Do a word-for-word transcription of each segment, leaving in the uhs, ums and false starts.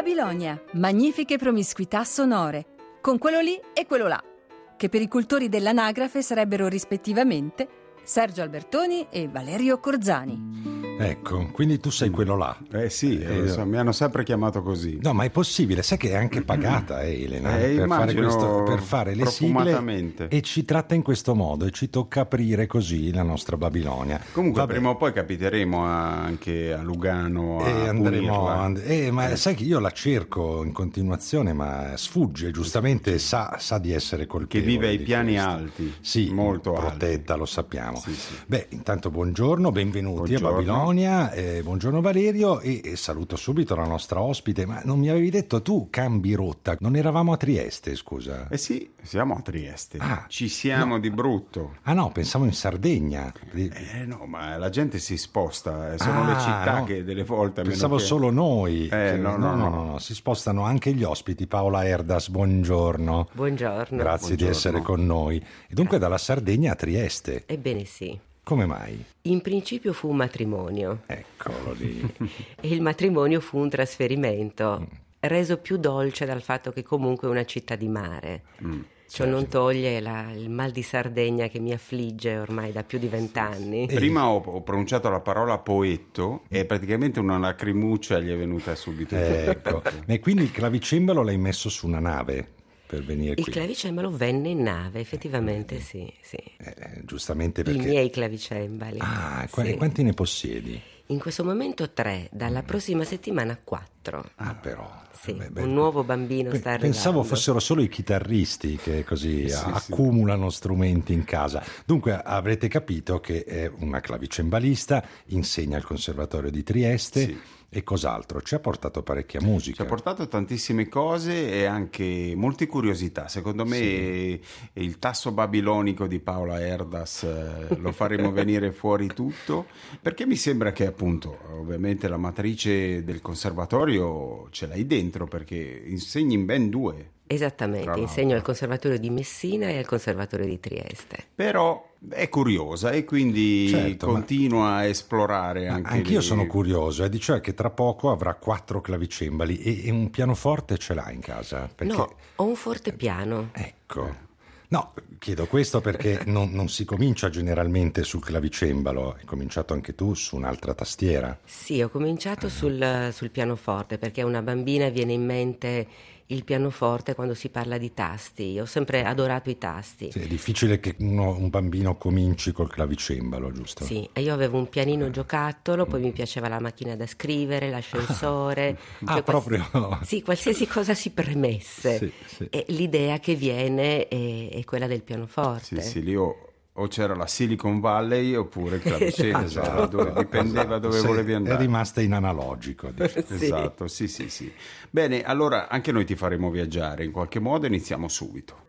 Babilonia, magnifiche promiscuità sonore, con quello lì e quello là, che per i cultori dell'anagrafe sarebbero rispettivamente Sergio Albertoni e Valerio Corzani. Ecco, quindi tu sei quello là. Eh sì, eh, so, mi hanno sempre chiamato così. No, ma è possibile, sai che è anche pagata, eh, Elena, eh, per, fare questo, per fare le sigle, e ci tratta in questo modo, e ci tocca aprire così la nostra Babilonia. Comunque Vabbè. Prima o poi capiteremo anche a Lugano a e andremo and- eh, ma eh. sai che io la cerco in continuazione, ma sfugge, giustamente sa, sa di essere colpevole. Che vive ai piani questo. alti, sì, molto protetta, alti. lo sappiamo. Sì, sì. Beh, intanto buongiorno, benvenuti Buongiorno. a Babilonia, eh, buongiorno Valerio, e, e saluto subito la nostra ospite. Ma non mi avevi detto tu cambi rotta? Non eravamo a Trieste, scusa? Eh sì, siamo a Trieste, Ah, ci siamo no. di brutto. Ah no, pensavo in Sardegna. Eh no, ma la gente si sposta, sono Ah, le città no. che delle volte... a meno Pensavo che... solo noi. Eh, che- no, no, no, no, no. no, si spostano anche gli ospiti. Paola Erdas, buongiorno. Buongiorno. Grazie di Buongiorno. essere con noi. E dunque dalla Sardegna a Trieste. Ebbene sì. Come mai? In principio fu un matrimonio Eccolo lì. e il matrimonio fu un trasferimento, reso più dolce dal fatto che comunque è una città di mare. Mm. Ciò non toglie la- il mal di Sardegna che mi affligge ormai da più di vent'anni. Prima ho, ho pronunciato la parola poetto e praticamente una lacrimuccia gli è venuta subito. Ecco. E quindi il clavicembalo l'hai messo su una nave per venire Il qui. clavicembalo venne in nave, effettivamente sì, sì. Eh, giustamente I perché... miei clavicembali. Ah, qu- sì. e quanti ne possiedi? In questo momento tre, dalla prossima settimana quattro. Ah, però... Sì, beh, beh, un nuovo bambino pe- sta arrivando. Pensavo fossero solo i chitarristi che così Sì, a- sì. accumulano strumenti in casa. Dunque avrete capito che è una clavicembalista, insegna al Conservatorio di Trieste. Sì. E cos'altro? Ci ha portato parecchia musica. Ci ha portato tantissime cose e anche molte curiosità. Secondo me Sì. il tasso babilonico di Paola Erdas eh, lo faremo venire fuori tutto, perché mi sembra che appunto ovviamente la matrice del conservatorio ce l'hai dentro, perché insegni in ben due. Tra Esattamente, l'altro. insegno al Conservatorio di Messina e al Conservatorio di Trieste. Però è curiosa e quindi Certo, ma- continua a esplorare Ma anche anch'io le- sono curioso, e di cioè che tra poco avrà quattro clavicembali e, e un pianoforte ce l'ha in casa. Perché... No, ho un fortepiano. Ecco. No, chiedo questo perché non, non si comincia generalmente sul clavicembalo, hai cominciato anche tu su un'altra tastiera. Sì, ho cominciato sul, sul pianoforte perché a una bambina viene in mente il pianoforte quando si parla di tasti. Ho sempre adorato i tasti. Sì, è difficile che uno- un bambino cominci col clavicembalo, giusto? Sì, e io avevo un pianino giocattolo, poi mi piaceva la macchina da scrivere, l'ascensore. Ah, cioè quals- proprio. Sì, qualsiasi cosa si premesse. Sì, sì. E l'idea che viene è, è quella del pianoforte. Sì, sì, lì o, o c'era la Silicon Valley oppure il clavicembalo, Esatto. dove dipendeva dove Sì, volevi andare. È rimasta in analogico, dice. Sì. Esatto, sì, sì, sì. Bene, allora anche noi ti faremo viaggiare in qualche modo, iniziamo subito.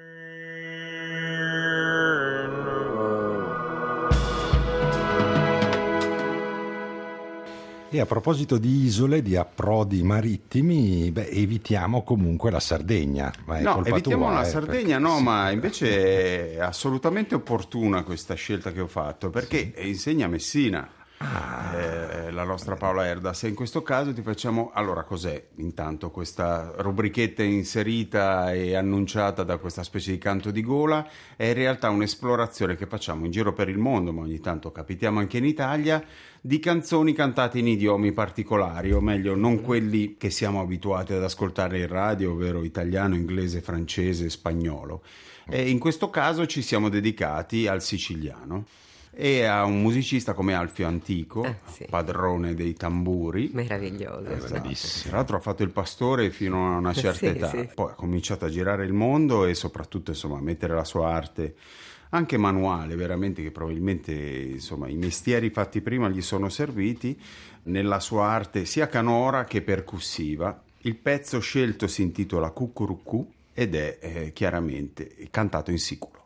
E a proposito di isole, di approdi marittimi, beh, evitiamo comunque la Sardegna. Ma è No, colpa evitiamo tua, la eh, Sardegna, perché- no, sì. ma invece è assolutamente opportuna questa scelta che ho fatto, perché insegna a Messina. eh, la nostra Paola Erdas, e in questo caso ti facciamo, allora cos'è intanto questa rubrichetta inserita e annunciata da questa specie di canto di gola? È in realtà un'esplorazione che facciamo in giro per il mondo, ma ogni tanto capitiamo anche in Italia, di canzoni cantate in idiomi particolari, o meglio non quelli che siamo abituati ad ascoltare in radio, ovvero italiano, inglese, francese, spagnolo. E in questo caso ci siamo dedicati al siciliano e a un musicista come Alfio Antico, Eh, sì. padrone dei tamburi. Meraviglioso. Esatto. Tra l'altro ha fatto il pastore fino a una certa Sì, età, sì. poi ha cominciato a girare il mondo e soprattutto insomma a mettere la sua arte anche manuale, veramente, che probabilmente insomma i mestieri fatti prima gli sono serviti nella sua arte sia canora che percussiva. Il pezzo scelto si intitola Cucurucù ed è eh, chiaramente cantato in siculo.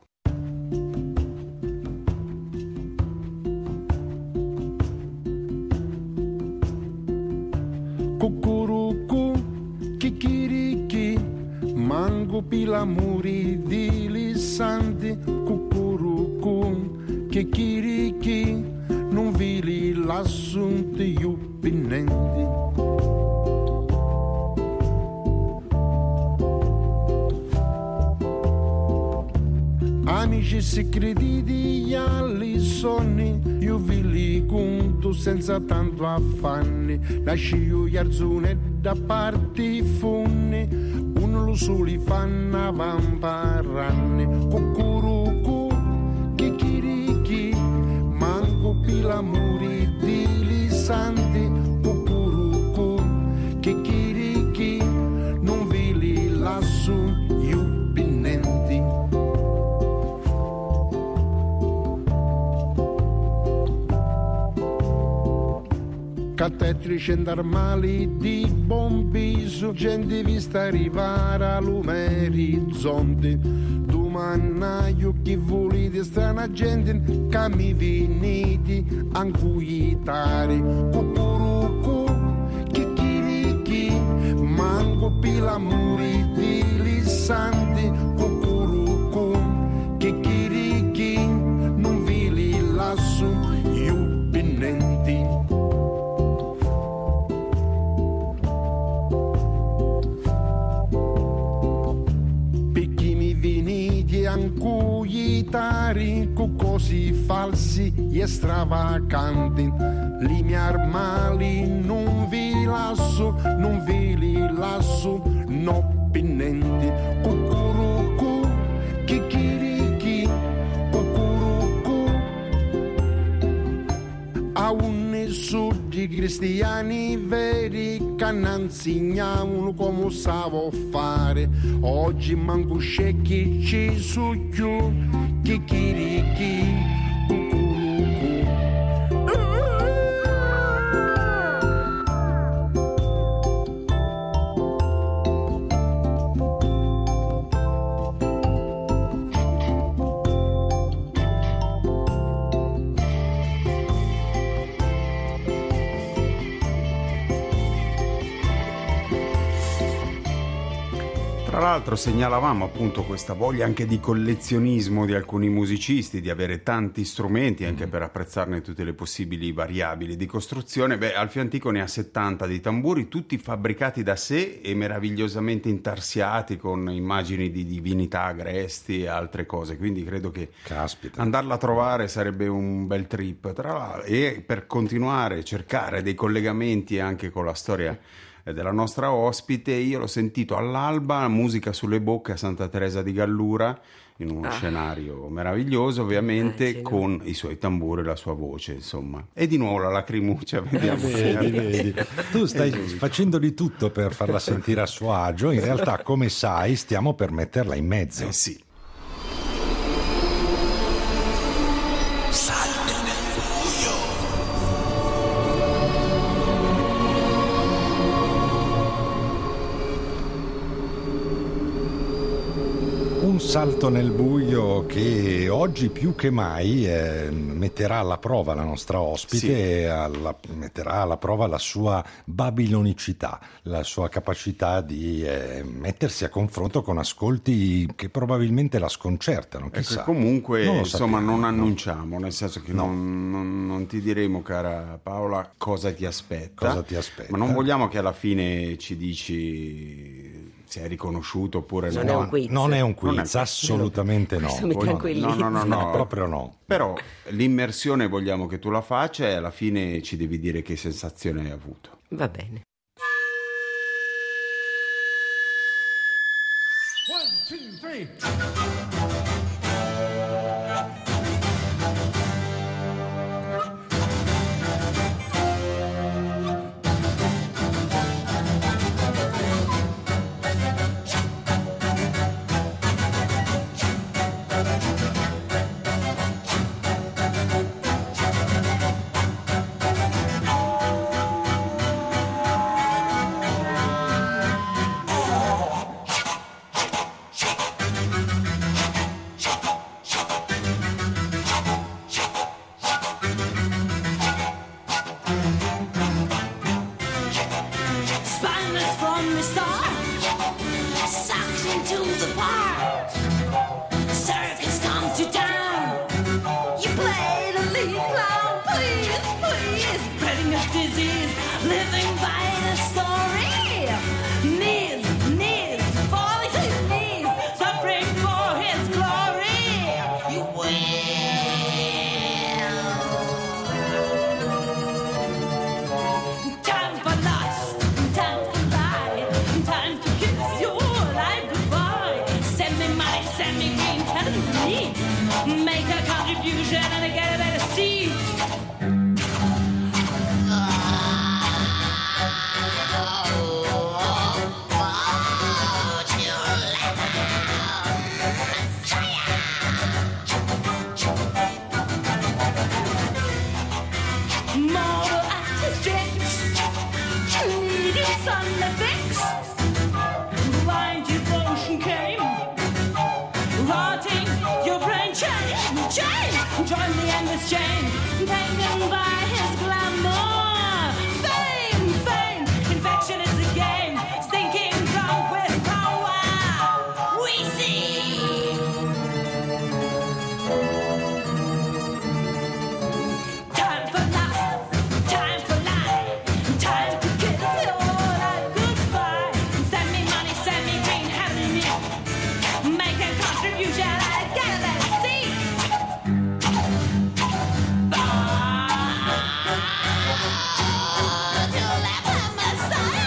Cucurucu, kikiriki, mango pila muri di lisanti. Cucurucu, kikiriki, non vili l'assunti iupinenti. amici segreti agli sonni, io vi li conto senza tanto affanni, lascio io gli arzoni da parte i funni, uno lo soli fanno vamparranni, cucurucu, chicchirichi, manco pila muri di lisanti, cucurucu, chicchirichi, non vi li lasso io pinenti. Cattetrici armali di bombiso, gente vista arrivare all'orizzonte. Domannaio chi volete strana gente, che mi venite a incuitare. Cucurucu, chicchirichi, manco pila muri di lisanti. Cucurucu, chicchirichi, non vi li lasso io pinenti. Ancuitari con cosi falsi e stravaganti, li miei armali non vi lasso, non vi li lasso, no pinenti. Cucurucu, chicchirichi, cucurucu, a un sudi cristiani veri che non insegnavano come savo fare. Oggi manco scecchi ci su più, chicchirichi, cucurucu. Tra l'altro segnalavamo appunto questa voglia anche di collezionismo di alcuni musicisti, di avere tanti strumenti anche per apprezzarne tutte le possibili variabili di costruzione. Beh, Alfio Antico ne ha settanta di tamburi, tutti fabbricati da sé e meravigliosamente intarsiati con immagini di divinità agresti e altre cose, quindi credo che Caspita. andarla a trovare sarebbe un bel trip. Tra l'altro, e per continuare a cercare dei collegamenti anche con la storia della nostra ospite, io l'ho sentito all'alba, musica sulle bocche a Santa Teresa di Gallura, in un ah. scenario meraviglioso ovviamente, ah, con i suoi tamburi e la sua voce, insomma. E di nuovo la lacrimuccia, vediamo. vedi, vedi. Tu stai facendo di tutto per farla sentire a suo agio, in realtà come sai stiamo per metterla in mezzo. Eh sì. Un salto nel buio che oggi più che mai eh, metterà alla prova la nostra ospite, sì. e alla, metterà alla prova la sua babilonicità, la sua capacità di eh, mettersi a confronto con ascolti che probabilmente la sconcertano, chissà. Ecco, comunque non insomma sappiamo, non no? annunciamo, nel senso che no. non, non, non ti diremo, cara Paola, cosa ti aspetta, cosa ti aspetta, ma non vogliamo che alla fine ci dici se è riconosciuto oppure non no. È un quiz. Non è un quiz, Non è- assolutamente no. Questo mi tranquillizza. No, no, no, no, No, proprio no. Però l'immersione vogliamo che tu la faccia e alla fine ci devi dire che sensazione hai avuto. Va bene. One, two, three. Spineless from the start, sucked into the part. Circus come to town. You play the lead clown, please, please. Spreading a disease, living by the story. Knees, knees, falling to his knees, suffering for his glory. his chain, taken by his glamour. Fame, fame, infection is a game, stinking drunk with power. We see. Time for love, time for life, time to kiss your life goodbye. Send me money, send me green, hand me me. Make a contribution, I get that see. Ah, to the Messiah.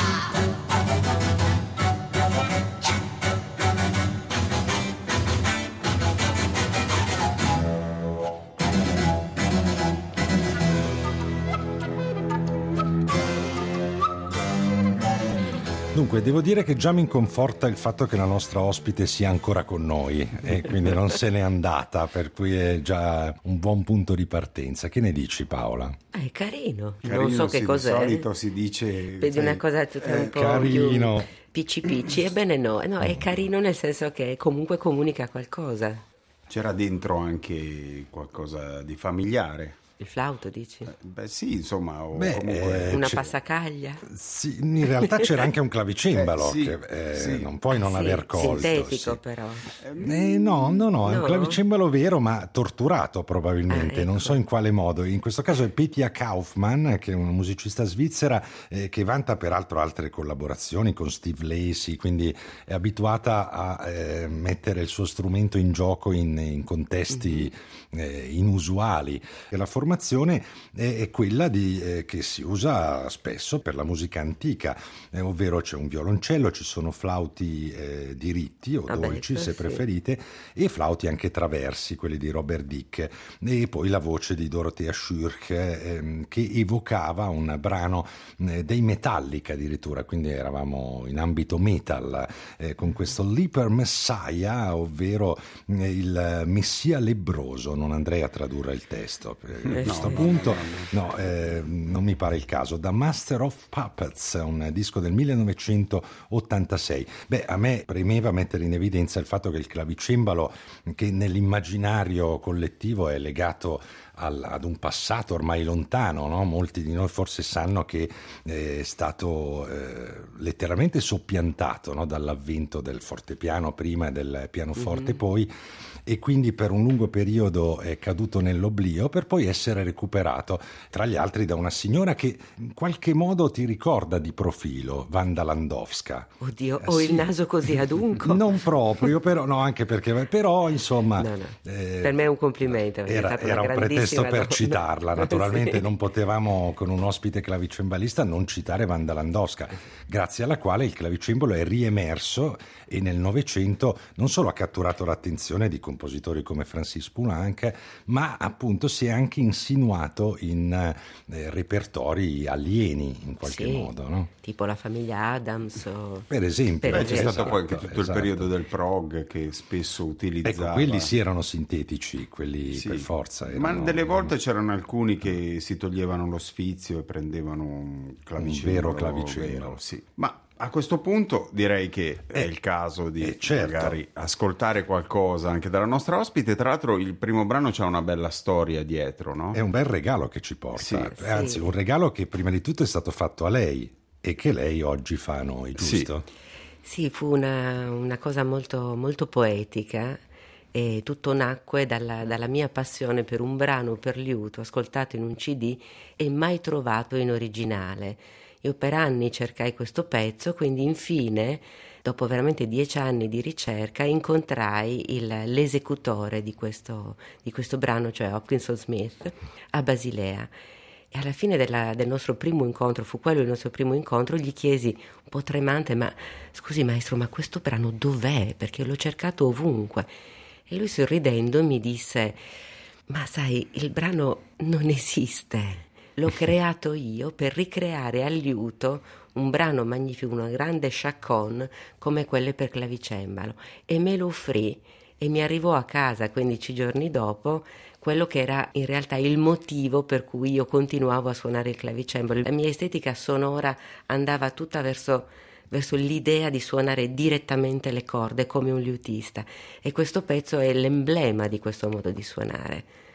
Dunque, devo dire che già mi conforta il fatto che la nostra ospite sia ancora con noi e quindi non se n'è andata, per cui è già un buon punto di partenza. Che ne dici, Paola? È carino, Carino, non so sì, che cos'è. Di solito si dice... Vedi sai, una cosa tutta un eh, po' carino. più picci picci. Ebbene no, no, è carino nel senso che comunque comunica qualcosa. C'era dentro anche qualcosa di familiare. Il flauto, dici? Eh, Beh sì, insomma, o Beh, comunque... eh, Una c'è- passacaglia? Sì, in realtà c'era anche un clavicembalo Eh, sì, che eh, sì. non puoi non Sì, aver colto. sintetico sì. però. Eh, no, no, no, è un No? clavicembalo vero, ma torturato probabilmente, Ah, ecco. non so in quale modo. In questo caso è Petja Kaufmann, che è una musicista svizzera eh, che vanta peraltro altre collaborazioni con Steve Lacy, quindi è abituata a eh, mettere il suo strumento in gioco in, in contesti eh, inusuali. E la formazione è, è quella di, eh, che si usa spesso per la musica antica, eh, ovvero c'è un violoncello, ci sono flauti eh, diritti o Ah, beh, dolci se sì. preferite, e flauti anche traversi, quelli di Robert Dick, e poi la voce di Dorothea Schürch ehm, che evocava un brano eh, dei Metallica addirittura, quindi eravamo in ambito metal eh, con questo Leper Messiah, ovvero eh, il Messia lebbroso. Non andrei a tradurre il testo a Eh, questo no, punto, no, eh, non mi pare il caso. Da Master of Puppets, un disco del millenovecentottantasei. Beh, a me premeva mettere in evidenza il fatto che il clavicembalo, che nell'immaginario collettivo è legato al- ad un passato ormai lontano, no? Molti di noi forse sanno che è stato eh, letteralmente soppiantato, no? Dall'avvento del fortepiano prima e del pianoforte poi, e quindi per un lungo periodo è caduto nell'oblio per poi essere recuperato, tra gli altri da una signora che in qualche modo ti ricorda di profilo, Wanda Landowska. Oddio, Eh, ho il sì. naso così adunco. Non proprio, però, no, anche perché, però insomma... No, no. eh, Per me è un complimento, perché è Era, stata una era un pretesto grandissima per donna. citarla, naturalmente Sì. non potevamo con un ospite clavicembalista non citare Wanda Landowska, grazie alla quale il clavicembalo è riemerso e nel Novecento non solo ha catturato l'attenzione di compositori come Francis Poulenc, ma appunto si è anche insinuato in eh, repertori alieni in qualche Sì, modo, no? tipo la famiglia Adams o... Per esempio. Per Beh, c'è esempio. stato poi anche Esatto, tutto esatto. il periodo del prog che spesso utilizzava... Ecco, quelli sì erano sintetici, quelli Sì. per forza. Ma erano- delle volte c'erano alcuni che si toglievano lo sfizio e prendevano un clavicembalo. vero clavicembalo. vero, sì. Ma a questo punto direi che è Eh, il caso di eh, certo. magari ascoltare qualcosa anche dalla nostra ospite. Tra l'altro il primo brano c'ha una bella storia dietro, no? È un bel regalo che ci porta, Sì, Eh, anzi sì. un regalo che prima di tutto è stato fatto a lei e che lei oggi fa a noi, Sì. giusto? Sì, fu una, una cosa molto, molto poetica e tutto nacque dalla, dalla mia passione per un brano per liuto ascoltato in un C D e mai trovato in originale. Io per anni cercai questo pezzo, quindi infine, dopo veramente dieci anni di ricerca, incontrai il- l'esecutore di questo, di questo brano, cioè Hopkinson Smith, a Basilea. E alla fine della- del nostro primo incontro, fu quello il nostro primo incontro, gli chiesi un po' tremante, ma scusi maestro, ma questo brano dov'è? Perché l'ho cercato ovunque. E lui sorridendo mi disse, ma sai, il brano non esiste. L'ho creato io per ricreare al liuto un brano magnifico, una grande chaconne come quelle per clavicembalo. E me lo offrì e mi arrivò a casa quindici giorni dopo quello che era in realtà il motivo per cui io continuavo a suonare il clavicembalo. La mia estetica sonora andava tutta verso, verso l'idea di suonare direttamente le corde come un liutista, e questo pezzo è l'emblema di questo modo di suonare.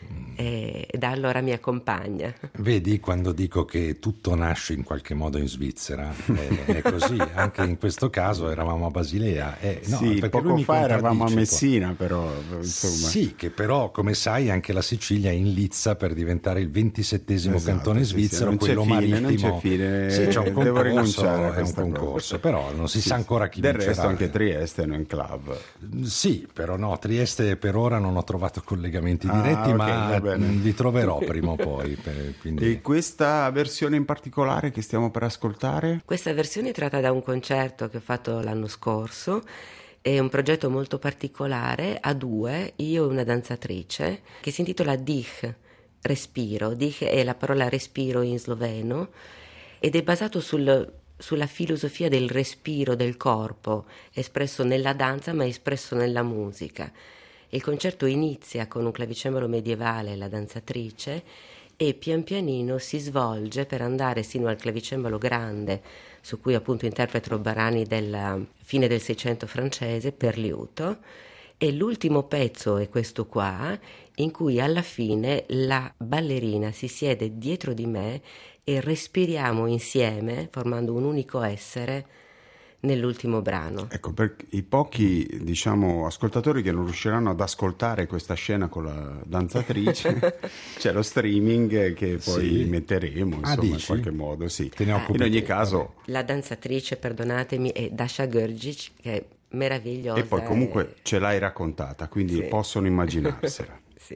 e da allora mi accompagna. Vedi, quando dico che tutto nasce in qualche modo in Svizzera, è, è così. Anche in questo caso eravamo a Basilea. Eh, no, sì, perché lui poco mi fa eravamo a contraddice Messina, però insomma. Sì, che però, come sai, anche la Sicilia è in lizza per diventare il ventisettesimo Esatto, cantone sì, sì, svizzero, non c'è quello fine, marittimo. non c'è fine. Sì, c'è un Devo concorso, rinunciare a è un questa cosa. concorso, però non si Sì, sa sì. ancora chi Del vincerà. resto anche Trieste è un enclave. Sì, però no, Trieste per ora non ho trovato collegamenti Ah, diretti, ok, ma va bene. mh, li troverò prima o poi. per- quindi... E questa versione in particolare che stiamo per ascoltare? Questa versione è tratta da un concerto che ho fatto l'anno scorso. È un progetto molto particolare, a due, io e una danzatrice, che si intitola Dich, respiro. Dich è la parola respiro in sloveno ed è basato sul, sulla filosofia del respiro del corpo, espresso nella danza ma espresso nella musica. Il concerto inizia con un clavicembalo medievale, la danzatrice, e pian pianino si svolge per andare sino al clavicembalo grande, su cui appunto interpreto brani della fine del Seicento francese per liuto, e l'ultimo pezzo è questo qua, in cui alla fine la ballerina si siede dietro di me e respiriamo insieme, formando un unico essere, nell'ultimo brano. Ecco, per i pochi, diciamo, ascoltatori che non riusciranno ad ascoltare questa scena con la danzatrice, c'è lo streaming che poi Sì. metteremo, Ah, insomma, in dici? qualche modo, sì. Te ne occupi In ogni tu, caso, La danzatrice, perdonatemi, è Dasha Görgic, che è meravigliosa. e poi comunque ce l'hai raccontata, quindi Sì. possono immaginarsela. Sì.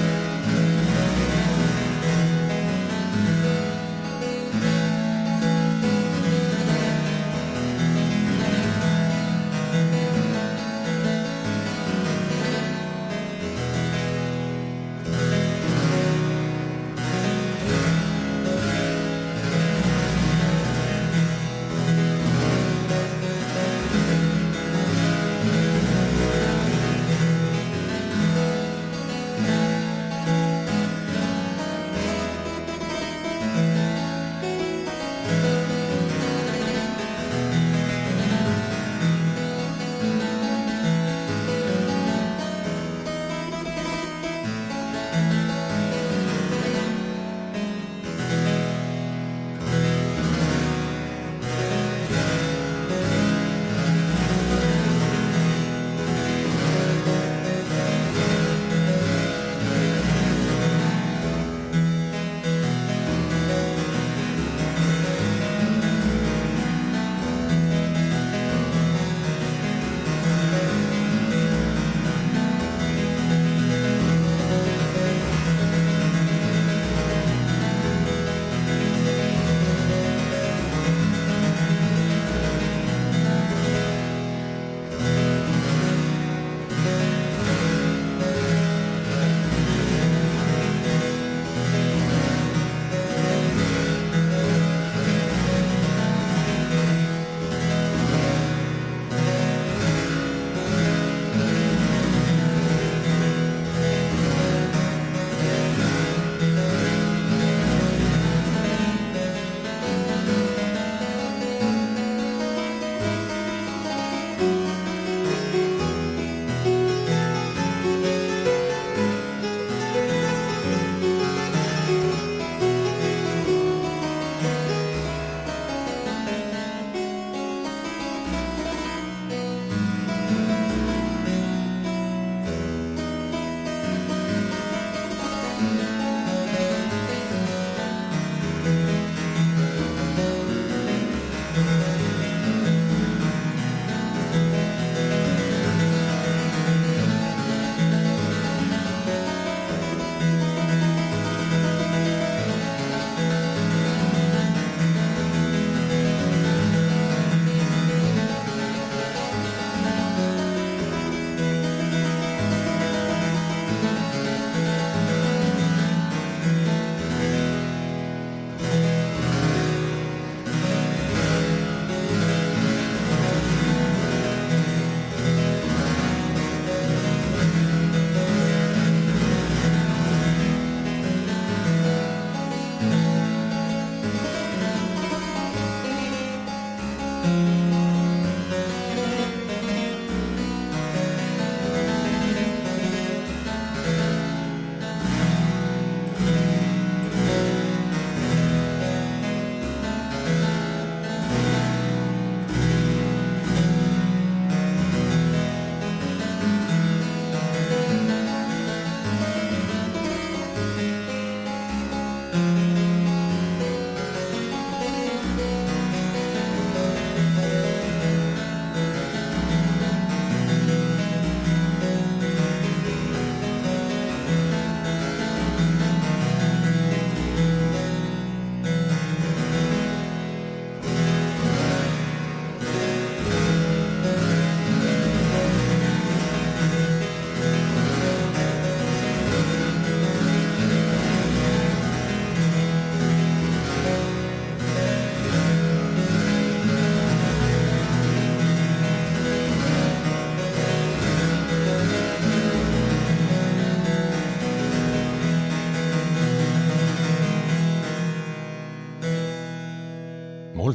Thank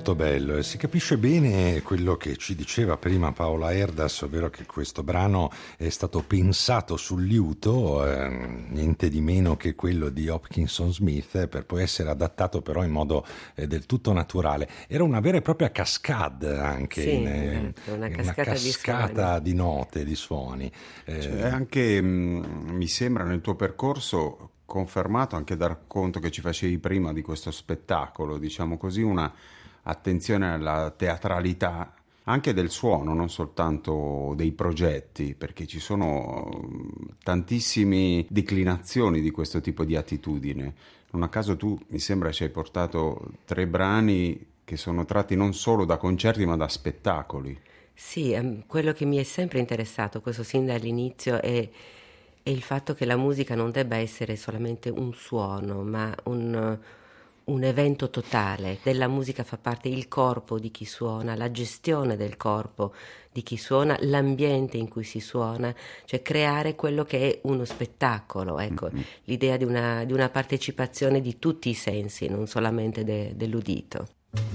molto bello e si capisce bene quello che ci diceva prima Paola Erdas, ovvero che questo brano è stato pensato sul liuto, eh, niente di meno che quello di Hopkinson Smith, eh, per poi essere adattato però in modo eh, del tutto naturale. Era una vera e propria cascade anche, sì, in, eh, esatto, una una cascata, cascata di, di note, di suoni. Eh, Cioè, anche mh, mi sembra nel tuo percorso confermato anche dal racconto che ci facevi prima di questo spettacolo, diciamo così, una attenzione alla teatralità anche del suono, non soltanto dei progetti, perché ci sono tantissime declinazioni di questo tipo di attitudine. Non a caso tu, mi sembra, ci hai portato tre brani che sono tratti non solo da concerti ma da spettacoli. Sì, ehm, quello che mi è sempre interessato, questo sin dall'inizio, è è il fatto che la musica non debba essere solamente un suono, ma un, un evento totale. Della musica fa parte il corpo di chi suona, la gestione del corpo di chi suona, l'ambiente in cui si suona, cioè creare quello che è uno spettacolo. Ecco, mm-hmm. l'idea di una, di una partecipazione di tutti i sensi, non solamente de, dell'udito.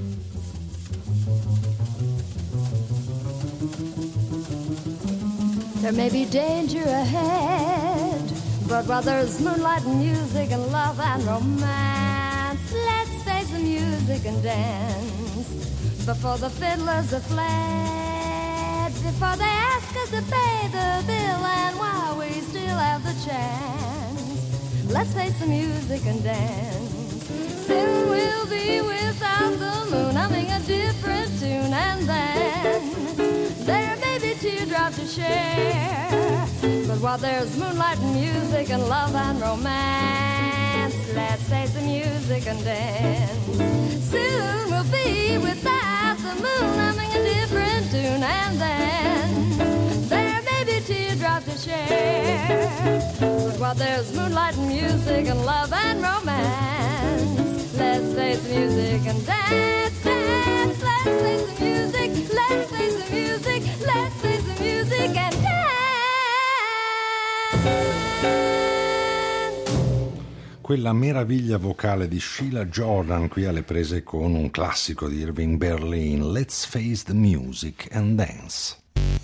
There may be danger ahead, but while there's moonlight and music and love and romance, let's face the music and dance. Before the fiddlers have fled, before they ask us to pay the bill, and while we still have the chance, let's face the music and dance. Soon we'll be without the moon, humming a different tune, and then there may be teardrops to share, but while there's moonlight and music and love and romance, let's face the music and dance. Soon we'll be without the moon, humming a different tune, and then there may be teardrops to share, but while there's moonlight and music and love and romance, let's face the music and dance, dance, let's face the music, let's face the music, let's face the music and dance. Quella meraviglia vocale di Sheila Jordan qui alle prese con un classico di Irving Berlin, Let's Face the Music and Dance.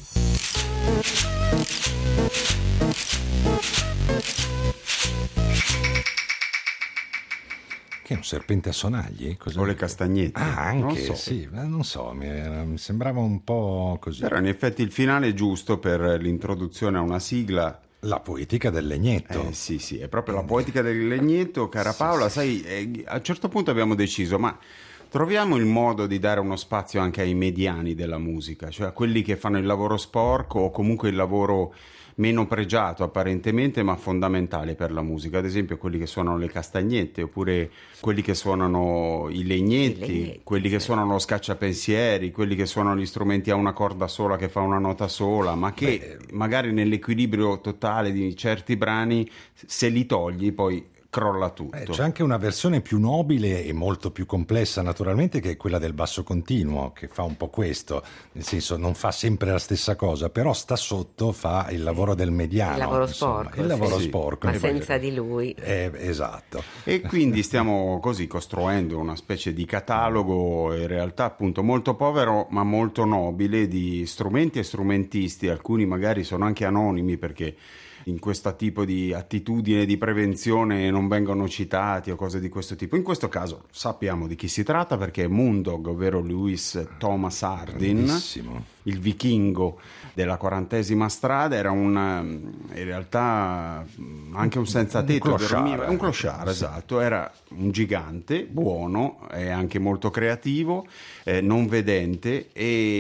Che è un serpente a sonagli? Cos'è? O le castagnette. Ah, anche, non so. sì, non so, mi, era- mi sembrava un po' così. Però in effetti il finale è giusto per l'introduzione a una sigla. La poetica del legnetto. Eh, sì, sì, è proprio la poetica del legnetto, cara Paola. Sai, eh, a un certo punto abbiamo deciso, ma troviamo il modo di dare uno spazio anche ai mediani della musica, cioè a quelli che fanno il lavoro sporco o comunque il lavoro meno pregiato apparentemente ma fondamentale per la musica, ad esempio quelli che suonano le castagnette oppure quelli che suonano i legnetti, I legnetti, quelli che sì. suonano lo scacciapensieri, quelli che suonano gli strumenti a una corda sola che fa una nota sola, ma che magari nell'equilibrio totale di certi brani, se li togli poi crolla tutto. Eh, c'è anche una versione più nobile e molto più complessa naturalmente, che è quella del basso continuo, che fa un po' questo, nel senso non fa sempre la stessa cosa, però sta sotto, fa il lavoro del mediano, Il lavoro insomma, sporco, il lavoro sì. sporco, Ma che senza voglio- di lui. Eh, esatto. E quindi stiamo così costruendo una specie di catalogo, in realtà appunto molto povero ma molto nobile, di strumenti e strumentisti. Alcuni magari sono anche anonimi perché in questo tipo di attitudine di prevenzione non vengono citati o cose di questo tipo. In questo caso sappiamo di chi si tratta perché è Moondog, ovvero Louis Thomas Hardin, Bellissimo. il vichingo della quarantesima strada. Era un, in realtà anche un senza tetto, Un clochard, dormiva- un clochard, esatto, era un gigante buono e anche molto creativo, eh, non vedente,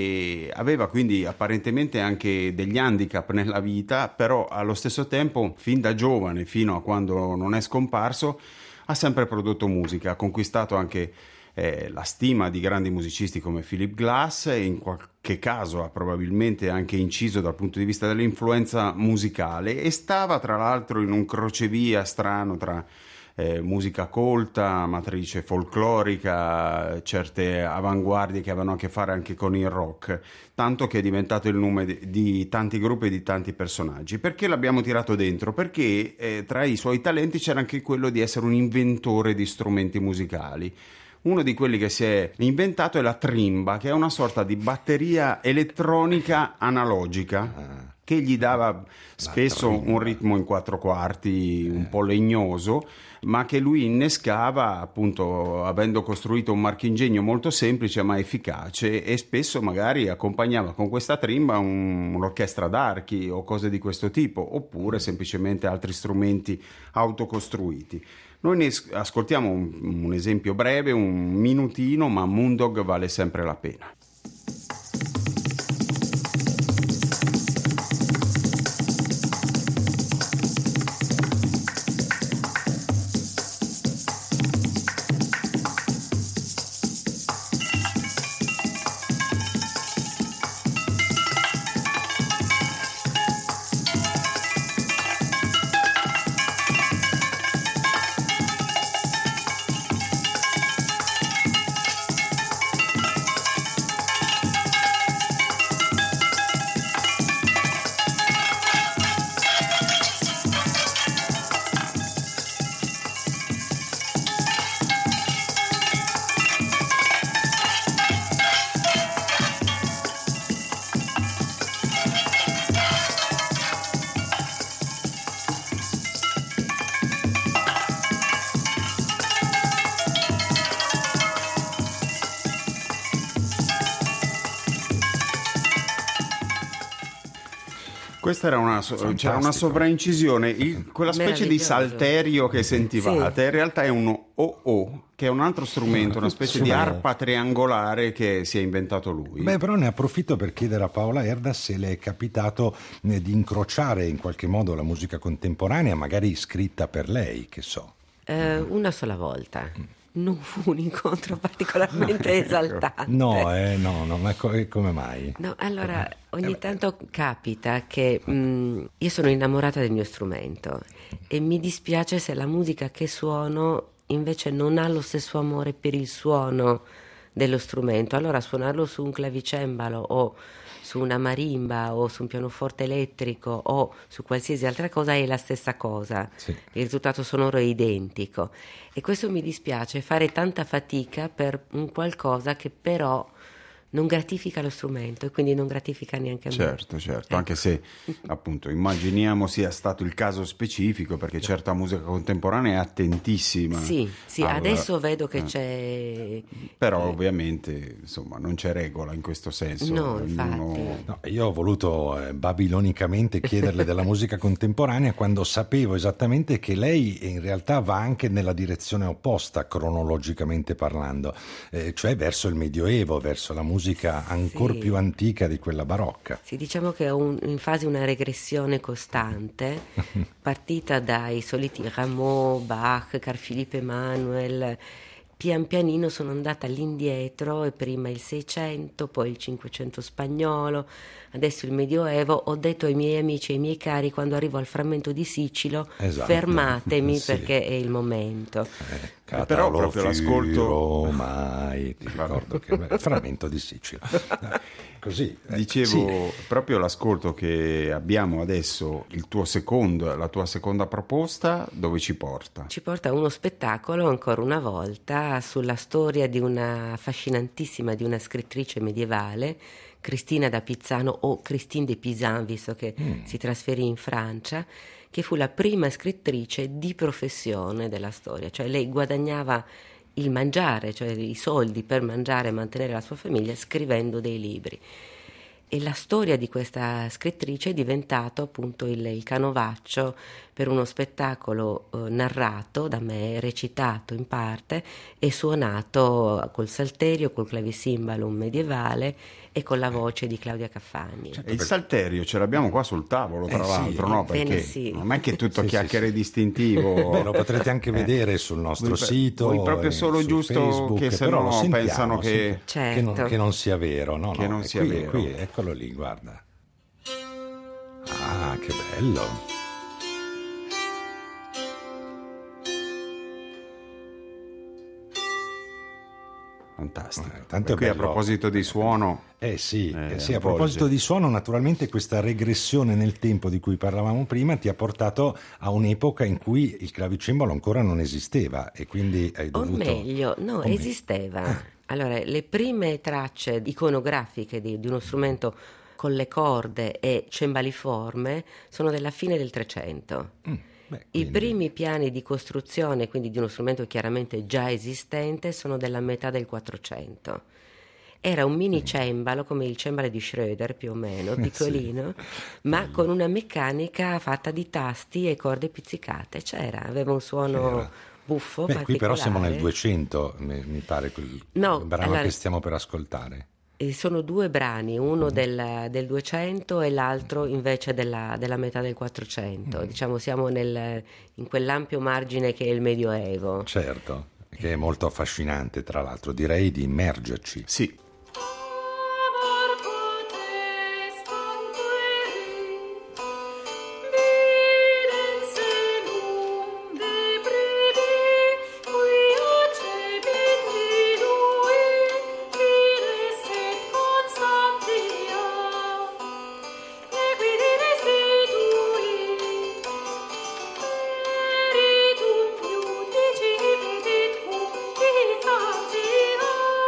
e aveva quindi apparentemente anche degli handicap nella vita, però allo stesso tempo fin da giovane fino a quando non è scomparso ha sempre prodotto musica, ha conquistato anche eh, la stima di grandi musicisti come Philip Glass e in qualche caso ha probabilmente anche inciso dal punto di vista dell'influenza musicale, e stava tra l'altro in un crocevia strano tra eh, musica colta, matrice folclorica, certe avanguardie che avevano a che fare anche con il rock, tanto che è diventato il nome di, di tanti gruppi e di tanti personaggi. Perché l'abbiamo tirato dentro? Perché eh, tra i suoi talenti c'era anche quello di essere un inventore di strumenti musicali, uno di quelli che si è inventato è la trimba, che è una sorta di batteria elettronica analogica che gli dava spesso un ritmo in quattro quarti un po' legnoso, ma che lui innescava, appunto, avendo costruito un marchingegno molto semplice ma efficace, e spesso magari accompagnava con questa trimba un, un'orchestra d'archi o cose di questo tipo, oppure semplicemente altri strumenti autocostruiti. Noi ne ascoltiamo un, un esempio breve, un minutino, ma Moondog vale sempre la pena. Questa era una, so- c'era una sovraincisione, il- quella specie di salterio che sentivate, Sì. in realtà è un O O, che è un altro strumento, una specie di arpa triangolare che si è inventato lui. Beh, però ne approfitto per chiedere a Paola Erda se le è capitato eh, di incrociare in qualche modo la musica contemporanea, magari scritta per lei, che so. Eh, una sola volta. Non fu un incontro particolarmente esaltante. No, eh, no, no, ma co- come mai? No, allora, ogni tanto capita che mh, io sono innamorata del mio strumento e mi dispiace se la musica che suono invece non ha lo stesso amore per il suono dello strumento. Allora suonarlo su un clavicembalo o su una marimba o su un pianoforte elettrico o su qualsiasi altra cosa è la stessa cosa. Sì. Il risultato sonoro è identico. E questo mi dispiace, fare tanta fatica per un qualcosa che però non gratifica lo strumento e quindi non gratifica neanche a me. Certo, certo, anche se appunto immaginiamo sia stato il caso specifico, perché certa musica contemporanea è attentissima. Sì, sì, al- adesso vedo che eh. c'è... Però ovviamente insomma non c'è regola in questo senso. No, infatti. Ognuno- No, io ho voluto eh, babilonicamente chiederle della musica contemporanea quando sapevo esattamente che lei in realtà va anche nella direzione opposta, cronologicamente parlando, eh, cioè verso il Medioevo, verso la musica ancora Sì. più antica di quella barocca. Sì, diciamo che è un- in fase una regressione costante, partita dai soliti Rameau, Bach, Carl Philipp Emanuel. Pian pianino sono andata all'indietro e prima il Seicento, poi il Cinquecento spagnolo, adesso il Medioevo. Ho detto ai miei amici e ai miei cari quando arrivo al frammento di Sicilo, Esatto. fermatemi Sì. perché è il momento. Eh, però proprio l'ascolto- mai ti ricordo che beh, frammento di Sicilo. Eh, Così eh, Dicevo, sì. proprio l'ascolto che abbiamo adesso, il tuo secondo, la tua seconda proposta, dove ci porta? Ci porta a uno spettacolo, ancora una volta, sulla storia di una affascinantissima, di una scrittrice medievale, Cristina da Pizzano o Christine de Pizan, visto che Mm. si trasferì in Francia, che fu la prima scrittrice di professione della storia, cioè lei guadagnava il mangiare, cioè i soldi per mangiare e mantenere la sua famiglia scrivendo dei libri. E la storia di questa scrittrice è diventato appunto il, il canovaccio per uno spettacolo eh, narrato da me, recitato in parte e suonato col salterio, col clavicimbalum medievale e con la voce di Claudia Caffagni. E il salterio ce l'abbiamo qua sul tavolo, tra Eh sì. l'altro, no? Ebbene Perché sì. non è che è tutto Sì, sì, chiacchiere sì. distintivo. Beh, lo potrete anche Eh. vedere sul nostro Vuoi- sito. vuoi proprio e solo su giusto Facebook, che se però no lo sentiamo, pensano che- sentiamo. Certo. che, non, che non sia vero. No, Che no, non è sia qui, è vero. qui, eccolo lì, guarda. Ah, che bello. fantastico. Eh, tanto per è cui a bello. proposito di suono, Eh sì, Eh, eh sì, a avvolge. proposito di suono, naturalmente questa regressione nel tempo di cui parlavamo prima ti ha portato a un'epoca in cui il clavicembalo ancora non esisteva e quindi hai O dovuto... meglio, no, o me- esisteva. Allora, le prime tracce iconografiche di, di uno strumento con le corde e cembaliforme sono della fine del Trecento. Mm, beh, I quindi- primi piani di costruzione, quindi di uno strumento chiaramente già esistente, sono della metà del Quattrocento. Era un mini cembalo come il cembalo di Schroeder più o meno, piccolino, ma con una meccanica fatta di tasti e corde pizzicate. C'era, aveva un suono C'era. buffo, Beh, qui però siamo nel particolare. duecento, mi, mi pare, quel No, brano allora- che stiamo per ascoltare. E sono due brani, uno Mm. del, del duecento e l'altro invece della, della metà del quattrocento. Mm. Diciamo siamo nel, in quell'ampio margine che è il Medioevo. Certo, che è molto affascinante, tra l'altro, direi di immergerci. sì, Amor potes conqueri, videns enum depredi, qui ocebit minui, vires et constantia, equidi restitui, meritum più dicibit et cum disatia.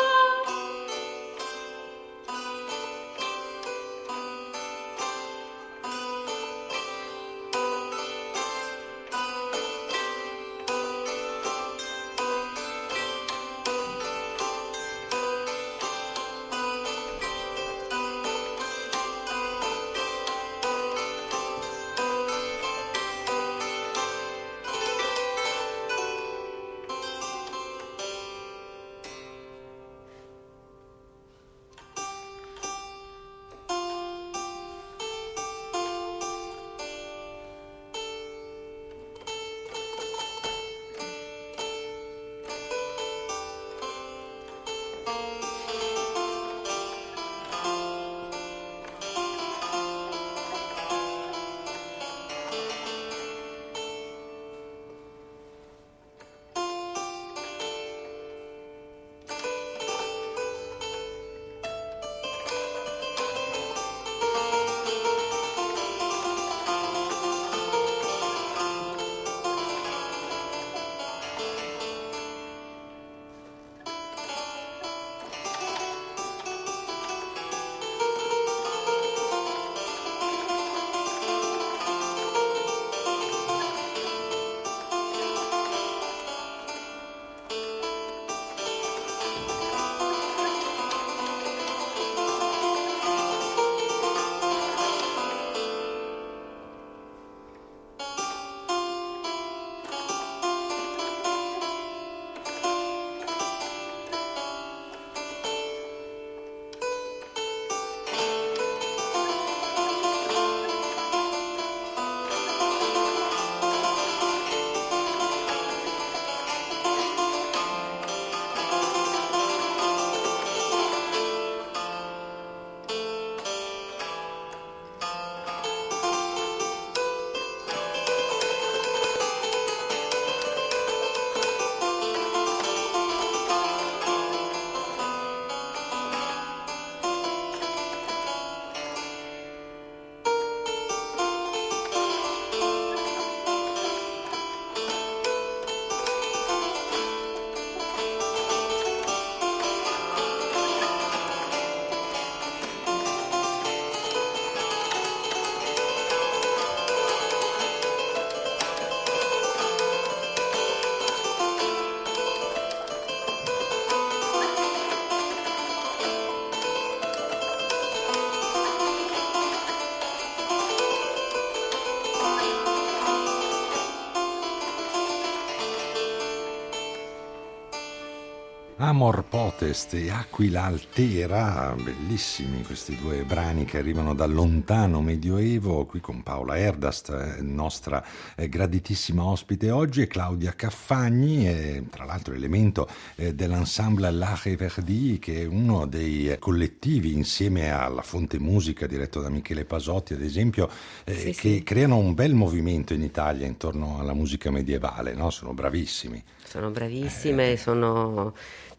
Amor Potest e Aquila Altera, bellissimi questi due brani che arrivano dal lontano Medioevo, qui con Paola Erdast, eh, nostra eh, graditissima ospite oggi, e Claudia Caffagni, eh, tra l'altro elemento eh, dell'ensemble L'Arche Verdi, che è uno dei collettivi insieme alla Fonte Musica diretto da Michele Pasotti, ad esempio, eh, Sì, che sì. creano un bel movimento in Italia intorno alla musica medievale, no? Sono bravissimi. Sono bravissime, sono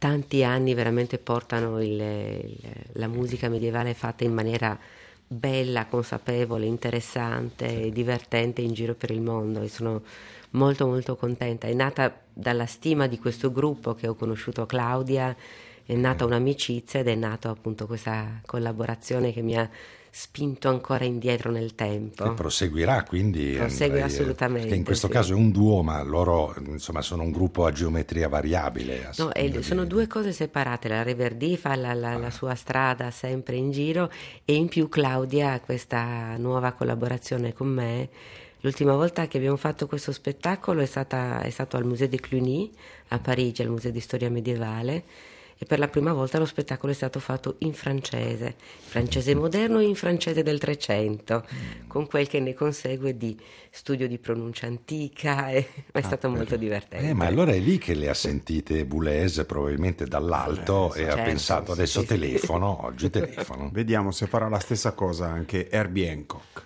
tanti anni veramente portano il, il, la musica medievale fatta in maniera bella, consapevole, interessante e divertente in giro per il mondo, e sono molto molto contenta. È nata dalla stima di questo gruppo che ho conosciuto Claudia, è nata un'amicizia ed è nata appunto questa collaborazione che mi ha spinto ancora indietro nel tempo. E proseguirà quindi. Prosegue Andrei, assolutamente. Che in questo sì. caso è un duo, ma loro insomma sono un gruppo a geometria variabile. A No, è, di... sono due cose separate. La Reverdy fa la, la, ah. la sua strada sempre in giro, e in più Claudia ha questa nuova collaborazione con me. L'ultima volta che abbiamo fatto questo spettacolo è, stata, è stato al Musée de Cluny a Parigi, al Museo di Storia Medievale, e per la prima volta lo spettacolo è stato fatto in francese, francese moderno e in francese del Trecento, con quel che ne consegue di studio di pronuncia antica, e è ah, stato molto divertente. Eh, ma allora è lì che le ha sentite Boulez probabilmente dall'alto, eh, e certo, ha pensato adesso sì, telefono, sì. oggi telefono. Vediamo se farà la stessa cosa anche Herbie Hancock.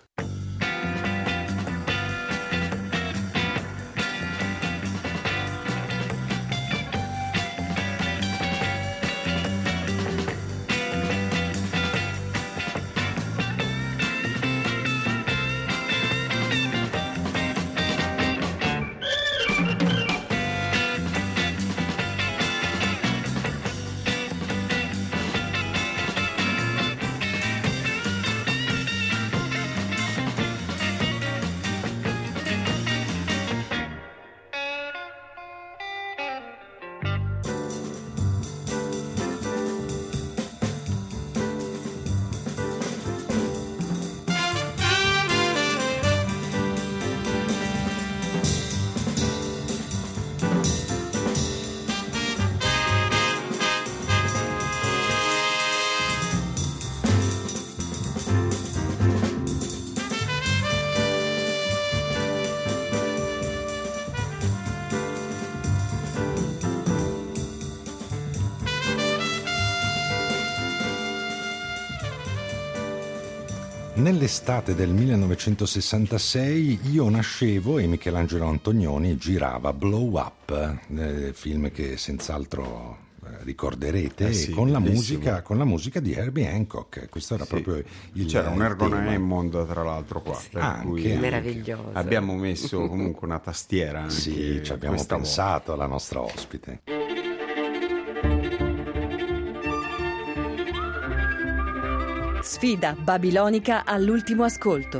Nell'estate del millenovecentosessantasei io nascevo e Michelangelo Antonioni girava Blow Up, eh, film che senz'altro ricorderete, eh sì, con, la musica, con la musica di Herbie Hancock. Questo era sì. proprio il C'era un Ergon tema. Hammond tra l'altro qua, sì. per anche, cui meraviglioso. Abbiamo messo comunque una tastiera anche. Sì, ci abbiamo pensato volta. alla nostra ospite. Sfida babilonica all'ultimo ascolto.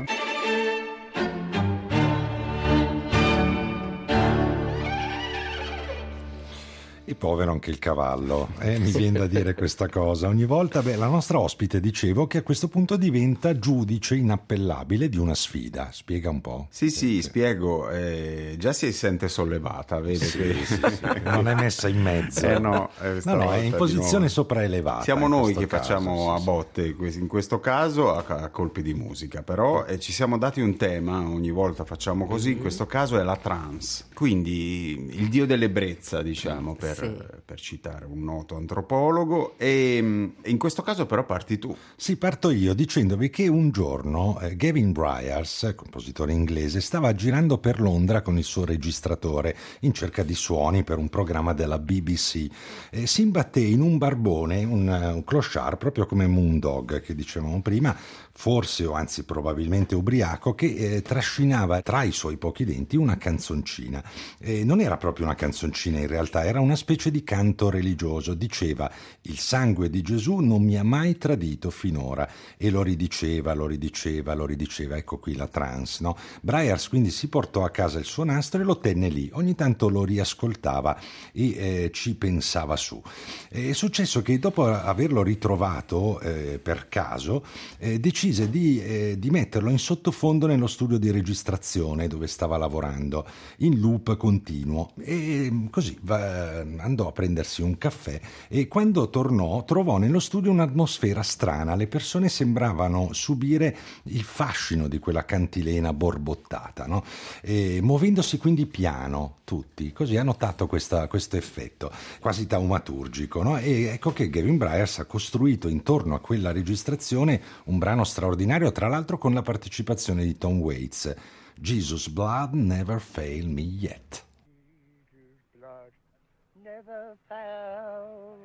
E povero anche il cavallo, eh, mi viene da dire questa cosa. Ogni volta, beh, la nostra ospite, dicevo, che a questo punto diventa giudice inappellabile di una sfida. Spiega un po'. Sì, sì, spiego. Eh, già si sente sollevata, vede sì, che... sì, sì. Non è messa in mezzo. Eh, no, no, no, è in posizione sopraelevata. Siamo noi che caso, facciamo sì, a botte, in questo caso a, a colpi di musica, però eh, ci siamo dati un tema, ogni volta facciamo così, in questo caso è la trance. Quindi il dio dell'ebbrezza, diciamo, per... Sì. per citare un noto antropologo, e in questo caso però parti tu. Sì, parto io dicendovi che un giorno eh, Gavin Bryars, compositore inglese, stava girando per Londra con il suo registratore in cerca di suoni per un programma della B B C. Eh, si imbatté in un barbone, un, un clochard, proprio come Moondog che dicevamo prima, forse o anzi probabilmente ubriaco, che eh, trascinava tra i suoi pochi denti una canzoncina. Eh, non era proprio una canzoncina in realtà, era una specie di canto religioso. Diceva: il sangue di Gesù non mi ha mai tradito finora, e lo ridiceva, lo ridiceva, lo ridiceva. Ecco qui la trance, no? Bryars quindi si portò a casa il suo nastro e lo tenne lì, ogni tanto lo riascoltava e eh, ci pensava su. È successo che dopo averlo ritrovato eh, per caso eh, decise Di, eh, di metterlo in sottofondo nello studio di registrazione dove stava lavorando, in loop continuo, e così va, andò a prendersi un caffè, e quando tornò trovò nello studio un'atmosfera strana. Le persone sembravano subire il fascino di quella cantilena borbottata, no? E, muovendosi quindi piano tutti, così ha notato questa, questo effetto quasi taumaturgico, no? E ecco che Gavin Bryars ha costruito intorno a quella registrazione un brano straordinario, tra l'altro con la partecipazione di Tom Waits. Jesus' blood never failed me yet. Jesus' blood never failed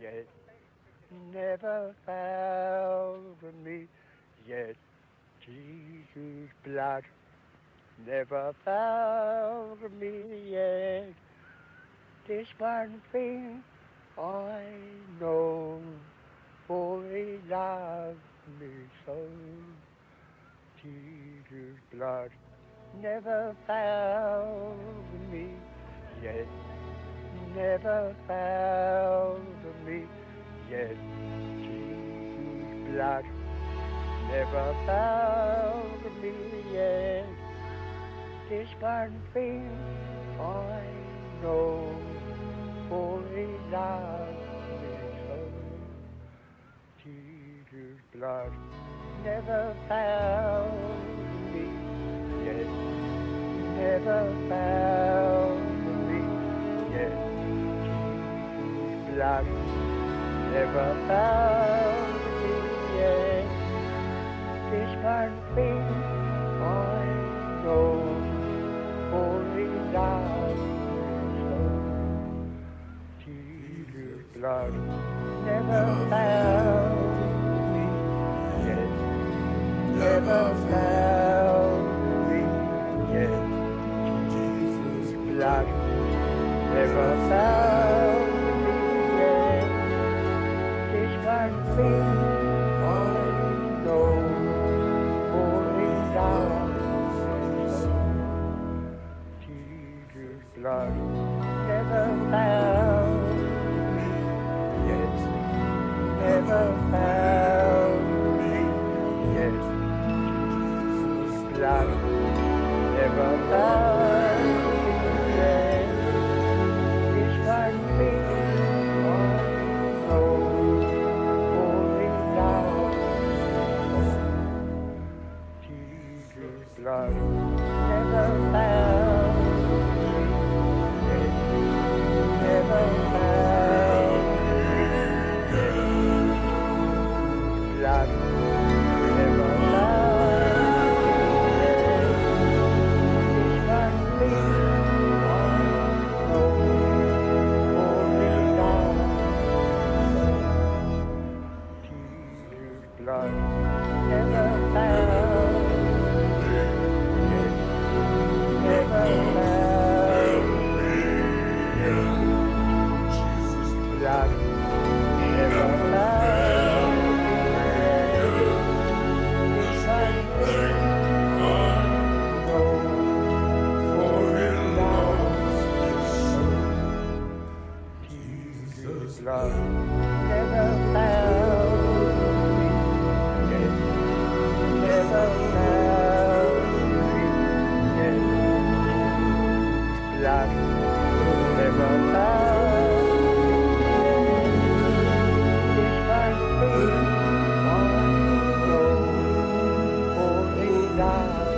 yet never found me yet. Jesus' blood never found me yet. This one thing I know, for he loved me so. Jesus' blood never found me yet, never found me yet. Jesus' blood never found me yet. This one thing I know, for he loved me so. Jesus' blood never found me yet, never found me yet. Jesus' blood never found me yet. This one thing I know, for he loved me so. Jesus' blood never found me yet, never found me yet. Jesus' blood never found me yet. This one thing I know, for he loved me so. Jesus' blood never found me yet, never found me yet. Jesus' blood never found me yet. This one thing I know, for he loved me so. Jesus' blood never found me yet, never found me yet. Blood never found me yet. This one thing I know, for he loved me so. Jesus' blood never found me yet, never found me yet. Jesus' blood never found me yet. This one thing I know, for he loves me so. Jesus' blood never found me yet, never found me yet. Jesus' blood never found me yet. This one thing I know, for he loves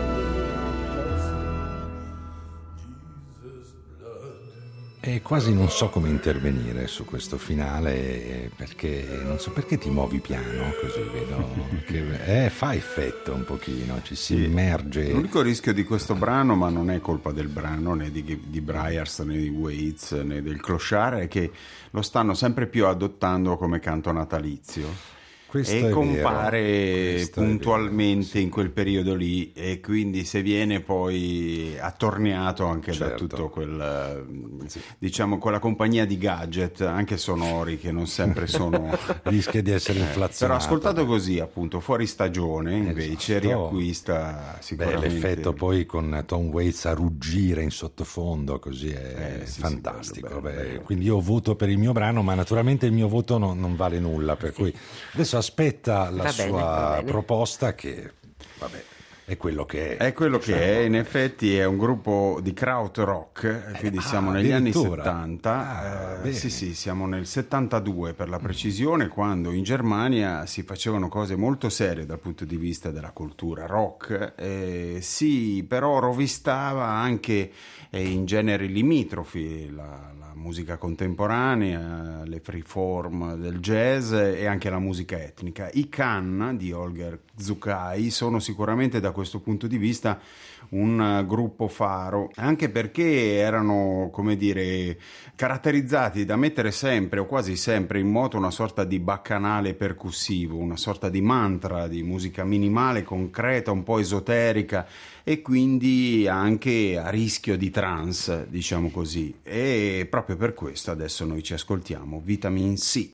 me so. E quasi non so come intervenire su questo finale, perché non so perché ti muovi piano così, vedo che eh, fa effetto un pochino, ci si immerge. L'unico rischio di questo brano, ma non è colpa del brano né di, di Bryars né di Waits né del Clochard, è che lo stanno sempre più adottando come canto natalizio. Questo E è compare vero, questo è puntualmente vero, sì. in quel periodo lì, e quindi se viene poi attorniato anche Certo. da tutto quel, diciamo, quella compagnia di gadget anche sonori che non sempre sono rischia di essere inflazionato. Però ascoltato così, appunto, fuori stagione invece Esatto. riacquista Beh, sicuramente. l'effetto poi con Tom Waits a ruggire in sottofondo così è Eh, sì, sì, fantastico. bello, bello, Beh, bello. quindi io voto per il mio brano, ma naturalmente il mio voto non, non vale nulla, per cui adesso aspetta la Va sua bene, va bene. proposta, che vabbè, è quello che è. È quello che è, in effetti è un gruppo di krautrock, quindi ah, siamo negli anni addirittura. settanta, Ah, eh, bene. sì sì, siamo nel settantadue per la precisione, quando in Germania si facevano cose molto serie dal punto di vista della cultura rock, eh, si però rovistava anche eh, in generi limitrofi, la, la musica contemporanea, le freeform del jazz e anche la musica etnica. I Can di Holger Zucchai sono sicuramente da questo punto di vista un uh, gruppo faro, anche perché erano, come dire, caratterizzati da mettere sempre o quasi sempre in moto una sorta di baccanale percussivo, una sorta di mantra di musica minimale, concreta, un po' esoterica e quindi anche a rischio di trance, diciamo così. E proprio per questo adesso noi ci ascoltiamo Vitamin C.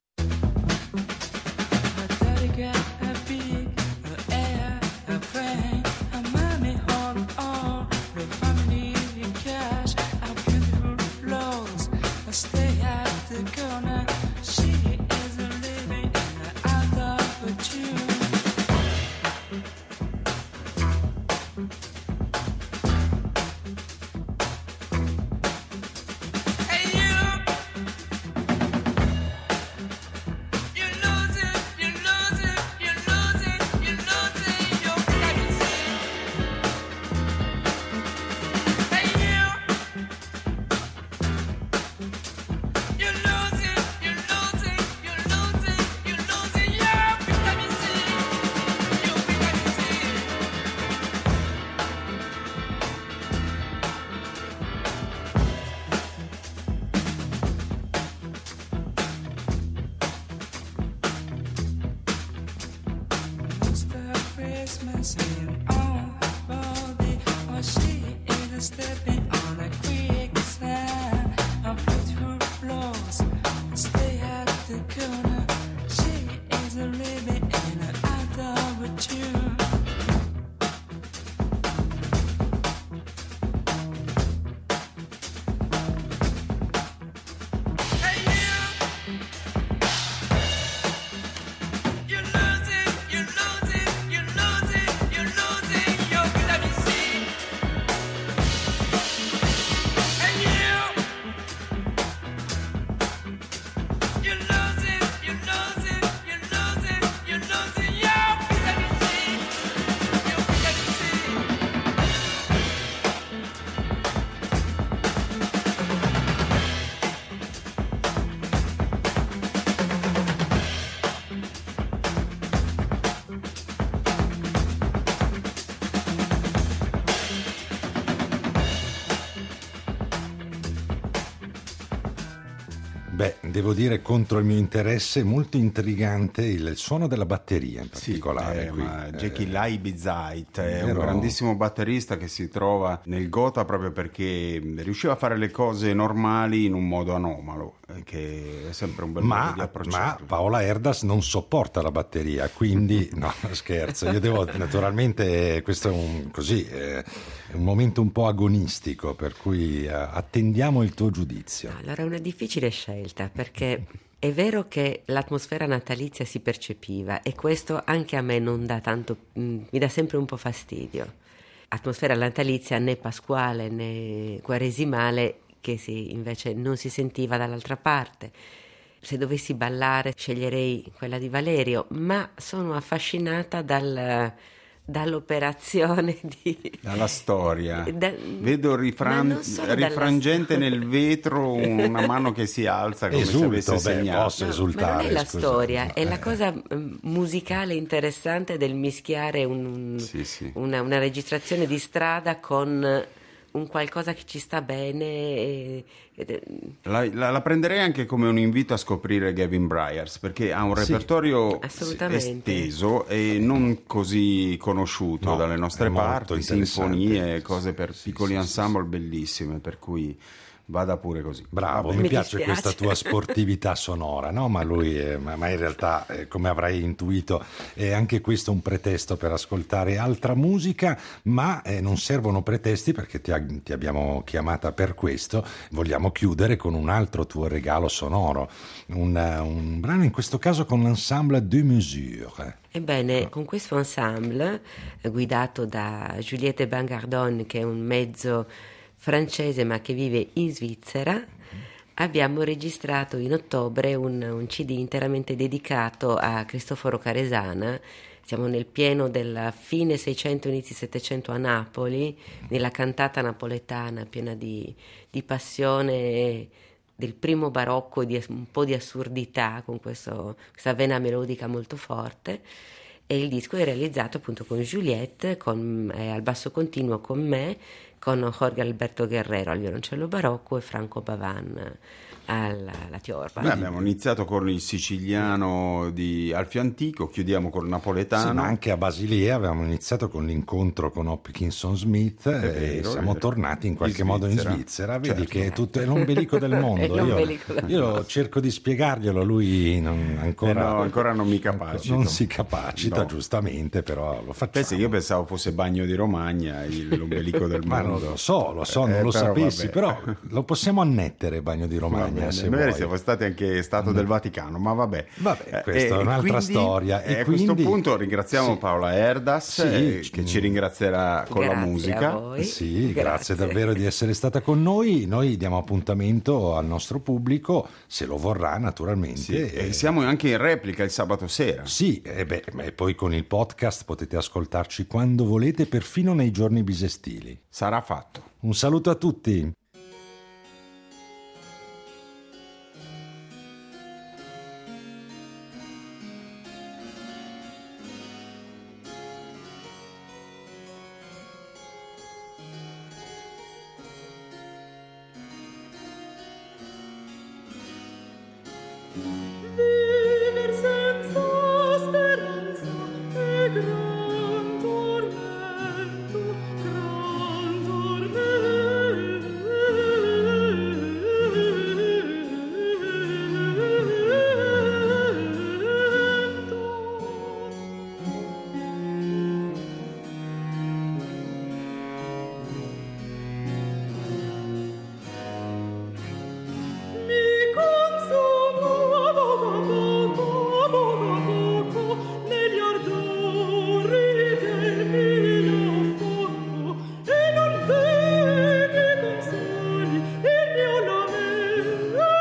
Beh, devo dire contro il mio interesse molto intrigante il suono della batteria in particolare. Sì, eh, qui. ma Eh, Jackie Leibezeit è vero. un grandissimo batterista che si trova nel Gotha proprio perché riusciva a fare le cose normali in un modo anomalo, eh, che è sempre un bel modo Ma, di ma approcciarlo. Paola Erdas non sopporta la batteria, quindi no, scherzo. Io devo naturalmente, questo è un, così, eh, un momento un po' agonistico, per cui eh, attendiamo il tuo giudizio. Allora è una difficile scelta perché è vero che l'atmosfera natalizia si percepiva e questo anche a me non dà tanto, mh, mi dà sempre un po' fastidio. Atmosfera natalizia né pasquale né quaresimale che si, invece non si sentiva dall'altra parte. Se dovessi ballare sceglierei quella di Valerio, ma sono affascinata dal... dall'operazione di... Dalla storia. Da- Vedo rifran- ma non solo dalla rifrangente storia. nel vetro una mano che si alza come Esulto, se avesse beh, segnato. posso No, esultare. ma non è la scusa. storia, è la Eh. cosa mm, musicale interessante del mischiare un- un- Sì, sì. Una, una registrazione di strada con un qualcosa che ci sta bene. E, e- La, la- la prenderei anche come un invito a scoprire Gavin Bryars, perché ha un Sì, repertorio assolutamente. esteso e non così conosciuto No, dalle nostre è molto parti, interessante. sinfonie, cose per Sì, piccoli sì, ensemble bellissime, per cui vada pure così. Bravo, Va mi bene. piace dispiace. questa tua sportività sonora, no? Ma lui, è- ma, ma in realtà, eh, come avrai intuito, è anche questo un pretesto per ascoltare altra musica, ma eh, non servono pretesti perché ti, ha- ti abbiamo chiamata per questo. Vogliamo chiudere con un altro tuo regalo sonoro, un, eh, un brano in questo caso con l'ensemble Deux Mesures. Ebbene, con questo ensemble, eh, guidato da Juliette Bangardon, che è un mezzo francese ma che vive in Svizzera, abbiamo registrato in ottobre un, un C D interamente dedicato a Cristoforo Caresana. Siamo nel pieno della fine Seicento, inizi Settecento a Napoli, nella cantata napoletana piena di, di passione del primo barocco, di un po' di assurdità, con questo, questa vena melodica molto forte. e il disco è realizzato appunto con Juliette, con, è al basso continuo con me, con Jorge Alberto Guerrero al violoncello barocco e Franco Bavan alla, alla tiorba. Beh, abbiamo iniziato con il siciliano di Alfio Antico, chiudiamo col napoletano. Sì, ma anche a Basilea avevamo iniziato con l'incontro con Hopkinson Smith È e vero, siamo è tornati in qualche in modo in Svizzera. Svizzera. Vedi Certo. che è tutto è l'ombelico del mondo. È l'ombelico io del io cerco di spiegarglielo, lui non, ancora, Eh no, ancora non mi capacito. non si capacita, No. giustamente, però lo facciamo. Pensi che io pensavo fosse Bagno di Romagna, il- l'ombelico del Ma mondo. non lo so, lo so, non Eh, lo però sapessi, vabbè. però lo possiamo annettere Bagno di Va Romagna bene, se noi vuoi. siamo stati anche Stato del Vaticano, ma vabbè. Vabbè, Eh, questa e- è un'altra quindi, storia. E eh, a questo quindi- punto ringraziamo Sì. Paola Erdas, Sì, eh, che ci ringrazierà con la Grazie musica. a voi. Sì, grazie davvero di essere stata con noi. Noi diamo appuntamento al nostro pubblico, se lo vorrà naturalmente. Sì, Eh, e siamo anche in replica il sabato sera. Sì, e beh, e poi con il podcast potete ascoltarci quando volete, perfino nei giorni bisestili. Sarà fatto. Un saluto a tutti. Vivere senza speranza è gran tormento, gran Mi consumo a poco a poco, a poco a poco, negli ardori del mio fuoco, e non vedi consoli il mio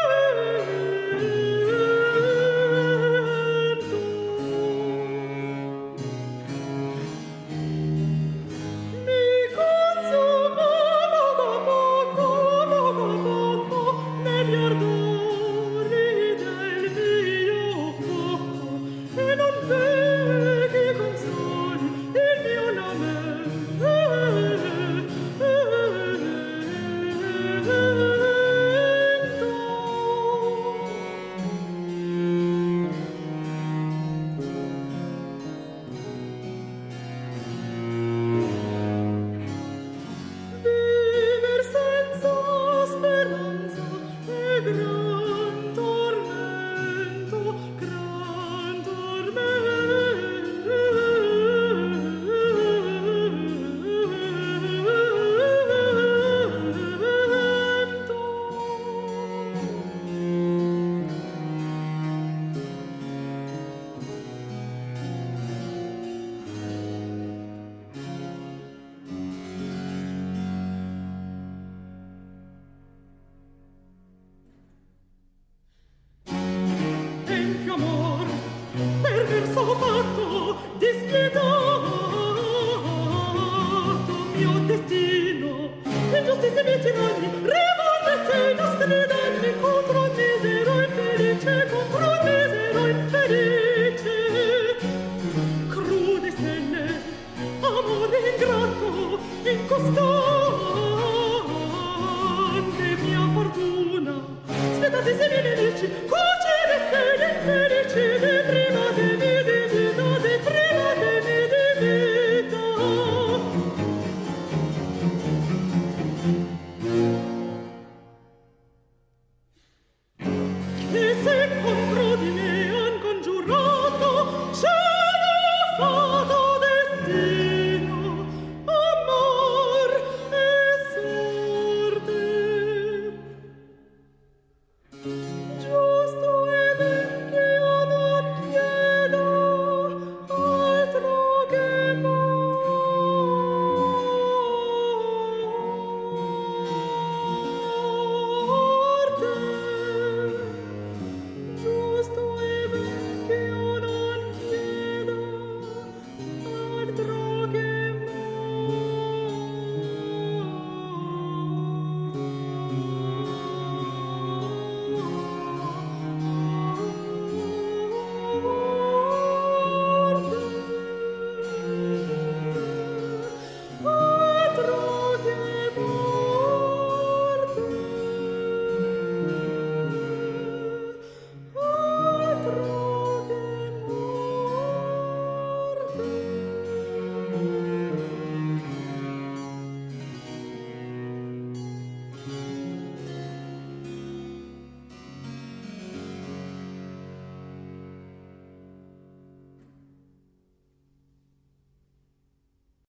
lamento. Mi consumo poco a poco, poco a poco, negli ardori del mio fuoco, e non vedi consoli il mio Viver senza speranza è gran tormento, gran Empio amor, perverso fatto, dispietato mio destino, ingiustizie miei tiranni, rivolvete i nostri danni contro un misero infelice, contro un misero infelice. Crude stelle, amore ingrato, incostato,